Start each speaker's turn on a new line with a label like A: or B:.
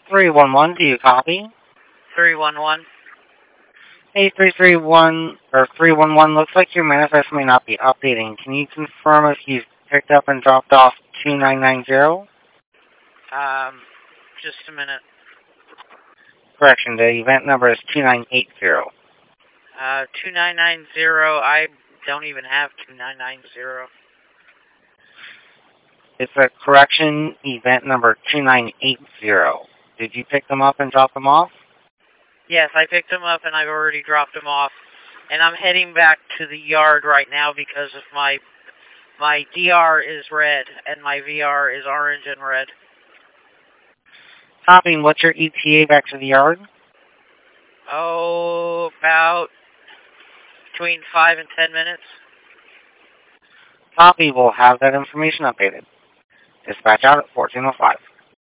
A: 311, do you copy?
B: 311.
A: Hey, 331, or 311, looks like your manifest may not be updating. Can you confirm if you've picked up and dropped off 2990?
B: Just a minute.
A: Correction, the event number is 2980.
B: 2990, I don't even have 2990.
A: It's a correction, event number 2980. Did you pick them up and drop them off?
B: Yes, I picked them up and I've already dropped them off. And I'm heading back to the yard right now because of my DR is red and my VR is orange and red.
A: Copying, what's your ETA back to the yard?
B: Oh, about between 5 and 10 minutes.
A: Copy, we'll have that information updated. Dispatch out at 1405.